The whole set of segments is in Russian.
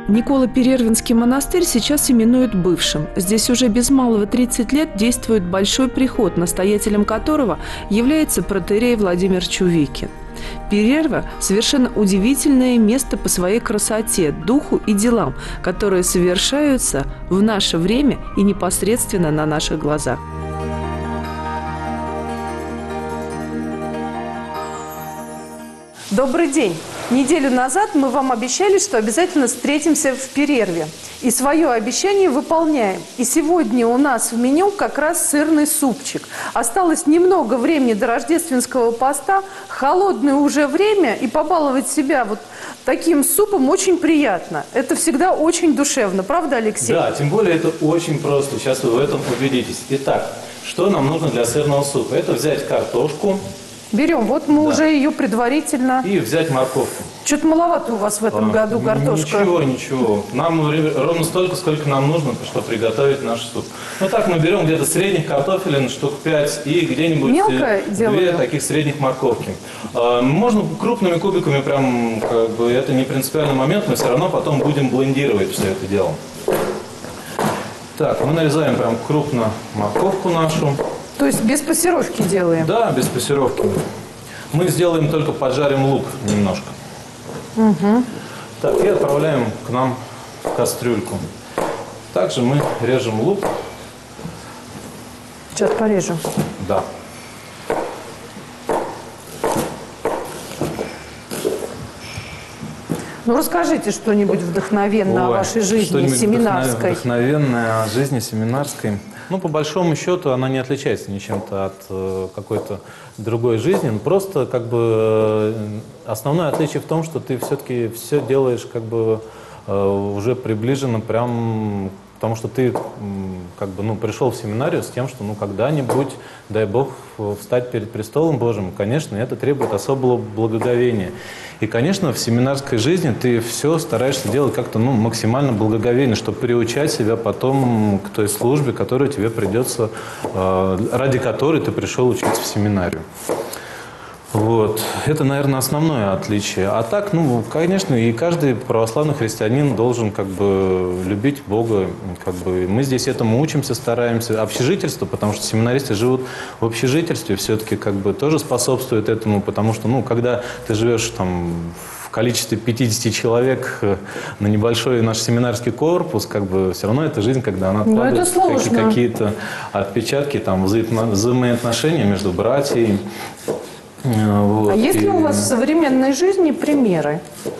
Николо-Перервинский монастырь сейчас именуют бывшим. Здесь уже без малого 30 лет действует большой приход, настоятелем которого является протоиерей Владимир Чувикин. Перерва – совершенно удивительное место по своей красоте, духу и делам, которые совершаются в наше время и непосредственно на наших глазах. Добрый день! Неделю назад мы вам обещали, что обязательно встретимся в Перерве. И свое обещание выполняем. И сегодня у нас в меню как раз сырный супчик. Осталось немного времени до рождественского поста, холодное уже время, и побаловать себя вот таким супом очень приятно. Это всегда очень душевно. Правда, Алексей? Да, тем более это очень просто. Сейчас вы в этом убедитесь. Итак, что нам нужно для сырного супа? Это взять картошку. Берем. Вот мы уже ее предварительно... И взять морковку. Что-то маловато у вас в этом году картошка. Ничего. Нам ровно столько, сколько нам нужно, чтобы приготовить наш суп. Ну так, мы берем где-то средних картофелин, штук 5, и где-нибудь 2 таких средних морковки. Можно крупными кубиками, прям, как бы, это не принципиальный момент, мы все равно потом будем блендировать все это дело. Так, мы нарезаем прям крупно морковку нашу. То есть без пассировки делаем? Да, без пассировки. Мы сделаем только поджарим лук немножко. Угу. Так, и отправляем к нам в кастрюльку. Также мы режем лук. Сейчас порежем. Да. Ну, расскажите что-нибудь вдохновенное о вашей жизни семинарской. Вдохновенное о жизни семинарской. Ну, по большому счету, она не отличается ничем-то от какой-то другой жизни. Просто, как бы, основное отличие в том, что ты все-таки все делаешь, как бы, уже приближенно прям к тому, что ты, как бы, ну, пришел в семинарию с тем, что, ну, когда-нибудь, дай Бог, встать перед престолом Божьим. Конечно, это требует особого благоговения. И, конечно, в семинарской жизни ты все стараешься делать как-то, ну, максимально благоговейно, чтобы приучать себя потом к той службе, которую тебе придется, ради которой ты пришел учиться в семинарию. Вот. Это, наверное, основное отличие. А так, ну, конечно, и каждый православный христианин должен, как бы, любить Бога. Как бы. Мы здесь этому учимся, стараемся. Общежительство, потому что семинаристы живут в общежительстве, все-таки, как бы, тоже способствует этому, потому что, ну, когда ты живешь там в количестве 50 человек на небольшой наш семинарский корпус, как бы, все равно эта жизнь, когда она откладывает какие-то отпечатки, там, взаимоотношения между братьями. Вот. А есть ли у вас в современной жизни примеры?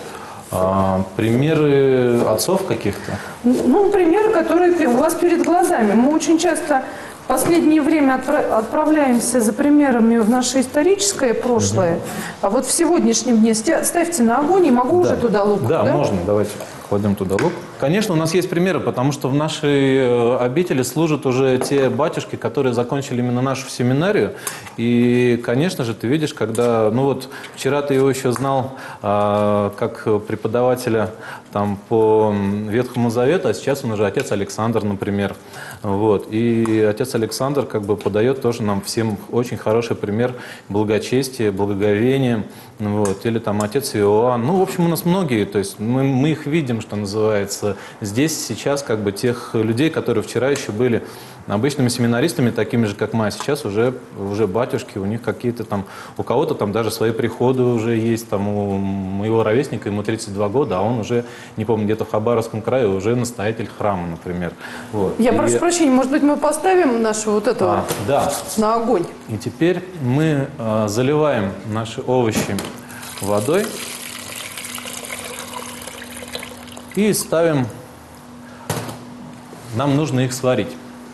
Примеры отцов каких-то? Ну, примеры, которые у вас перед глазами. Мы очень часто в последнее время отправляемся за примерами в наше историческое прошлое. А вот в сегодняшнем дне ставьте на огонь, и могу уже туда лук? Да, можно. Давайте кладем туда лук. Конечно, у нас есть примеры, потому что в нашей обители служат уже те батюшки, которые закончили именно нашу семинарию. И, конечно же, ты видишь, когда... Ну вот, вчера ты его еще знал как преподавателя там, по Ветхому Завету, а сейчас он уже отец Александр, например. Вот. И отец Александр, как бы, подает тоже нам всем очень хороший пример благочестия, благоговения. Вот. Или там отец Иоанн. Ну, в общем, у нас многие, то есть мы их видим, что называется. Здесь сейчас, как бы, тех людей, которые вчера еще были обычными семинаристами, такими же, как мы, а сейчас уже батюшки, у них какие-то там, у кого-то там даже свои приходы уже есть, там у моего ровесника, ему 32 года, а он уже, не помню, где-то в Хабаровском крае уже настоятель храма, например. Вот. Я прошу прощения, может быть, мы поставим нашу вот эту на огонь? И теперь мы заливаем наши овощи водой и ставим, нам нужно их сварить.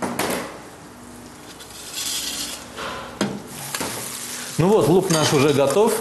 Ну вот, лук наш уже готов.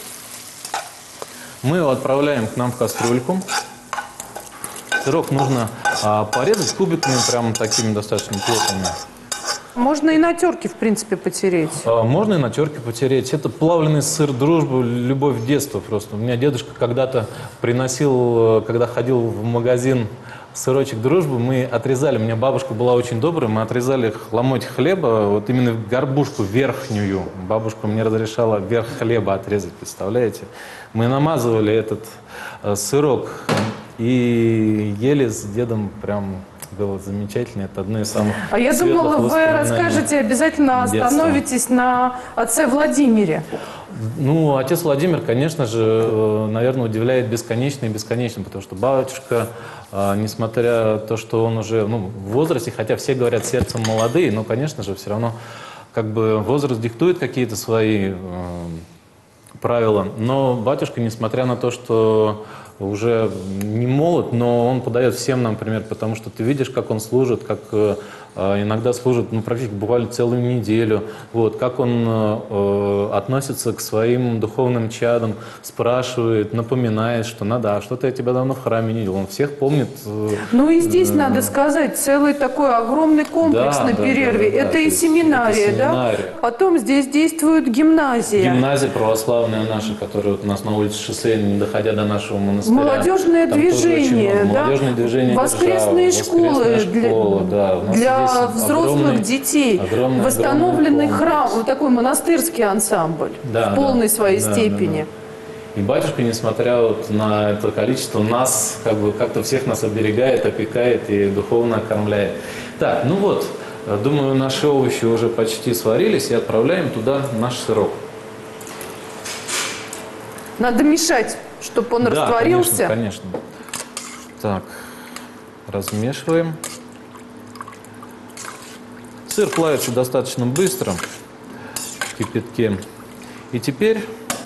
Мы его отправляем к нам в кастрюльку. Сырок нужно порезать кубиками, прям такими достаточно плотными. Можно и на терке, в принципе, потереть. Можно и на терке потереть. Это плавленый сыр дружбы, любовь детства просто. У меня дедушка когда-то приносил, когда ходил в магазин, сырочек дружбы, мы отрезали, у меня бабушка была очень добрая, мы отрезали ломоть хлеба, вот именно в горбушку верхнюю. Бабушка мне разрешала верх хлеба отрезать, представляете? Мы намазывали этот сырок И ели с дедом прям было замечательно. Это одно из самых А я светлых думала, вы воспоминаний расскажете, обязательно детства. остановитесь на отце Владимире. Ну, отец Владимир, конечно же, наверное, удивляет бесконечно и бесконечно, потому что батюшка, несмотря на то, что он уже в возрасте, хотя все говорят сердцем молодые, но, конечно же, все равно как бы возраст диктует какие-то свои правила. Но батюшка, несмотря на то, что уже не молод, но он подает всем нам пример, потому что ты видишь, как он служит, как иногда служит, практически буквально целую неделю, вот, как он относится к своим духовным чадам, спрашивает, напоминает, что надо, а что-то я тебя давно в храме не видел, он всех помнит. Ну и здесь, надо сказать, целый такой огромный комплекс на перерве. Это и семинария, да? Потом здесь действует гимназия. Гимназия православная наша, которая у нас на улице Шоссейной, не доходя до нашего монастыря. Молодежное движение, да? Молодежное движение воскресные школы да. для взрослых детей. Восстановленный храм, вот такой монастырский ансамбль в полной своей степени. И батюшка, несмотря вот на это количество, нас, как-то всех нас оберегает, опекает и духовно окормляет. Так, ну вот, думаю, наши овощи уже почти сварились, и отправляем туда наш сырок. Надо мешать, чтобы он растворился. Конечно. Так, размешиваем. Сыр плавится достаточно быстро в кипятке. И теперь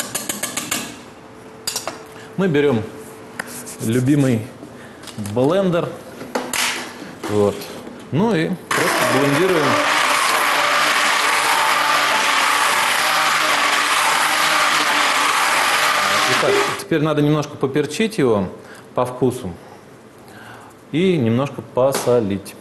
мы берем любимый блендер. Вот. Ну и просто блендируем. Итак, теперь надо немножко поперчить его по вкусу и немножко посолить.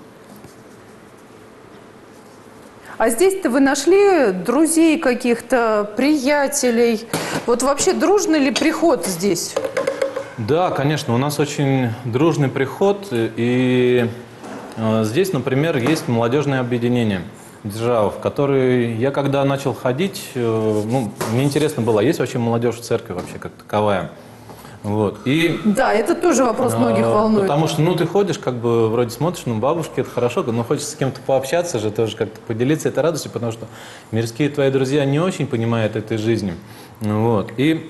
А здесь-то вы нашли друзей каких-то, приятелей? Вот вообще дружный ли приход здесь? Да, конечно, у нас очень дружный приход. И здесь, например, есть молодежное объединение «Держава», в которое я когда начал ходить, мне интересно было, есть вообще молодежь в церкви вообще как таковая? Вот. И, да, это тоже вопрос многих волнует. Потому что, ты ходишь, вроде смотришь, бабушки, это хорошо, но хочется с кем-то пообщаться же, тоже как-то поделиться этой радостью, потому что мирские твои друзья не очень понимают этой жизни. Вот. И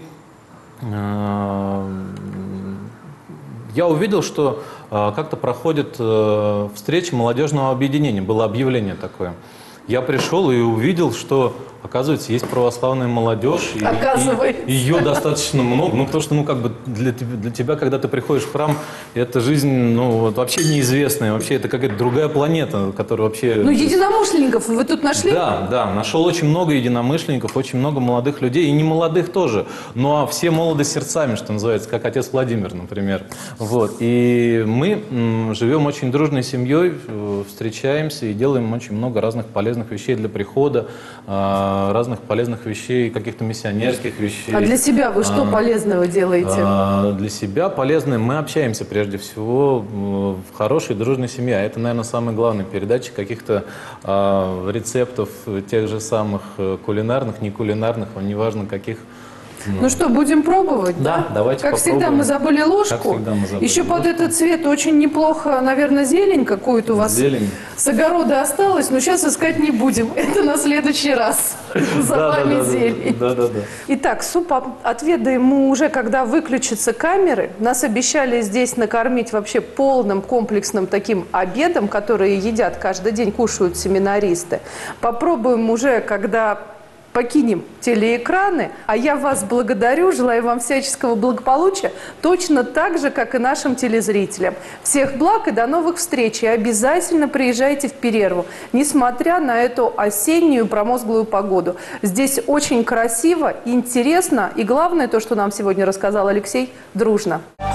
я увидел, что как-то проходит встреча молодежного объединения, было объявление такое. Я пришел и увидел, что, оказывается, есть православная молодежь. И ее достаточно много. Потому что, для тебя, когда ты приходишь в храм, эта жизнь, вообще неизвестная. Вообще, это какая-то другая планета, которая вообще... единомышленников вы тут нашли? Да. Нашел очень много единомышленников, очень много молодых людей. И не молодых тоже. А все молоды сердцами, что называется, как отец Владимир, например. Вот. И мы живем очень дружной семьей, встречаемся и делаем очень много разных полезных вещей для прихода, разных полезных вещей, каких-то миссионерских вещей. А для себя вы что полезного делаете? Для себя полезное мы общаемся прежде всего в хорошей дружной семье. Это, наверное, самый главный передача каких-то рецептов тех же самых кулинарных, не кулинарных, неважно каких. Ну что, будем пробовать? Да, давайте как попробуем. Всегда мы забыли ложку. Еще под этот цвет очень неплохо, наверное, зелень какую-то у вас с огорода осталась, но сейчас искать не будем. Это на следующий раз. За вами зелень. Итак, суп отведаем мы уже, когда выключатся камеры. Нас обещали здесь накормить вообще полным комплексным таким обедом, которые едят каждый день, кушают семинаристы. Попробуем уже, когда покинем телеэкраны, а я вас благодарю, желаю вам всяческого благополучия, точно так же, как и нашим телезрителям. Всех благ и до новых встреч, и обязательно приезжайте в Перерву, несмотря на эту осеннюю промозглую погоду. Здесь очень красиво, интересно, и главное, то, что нам сегодня рассказал Алексей, дружно.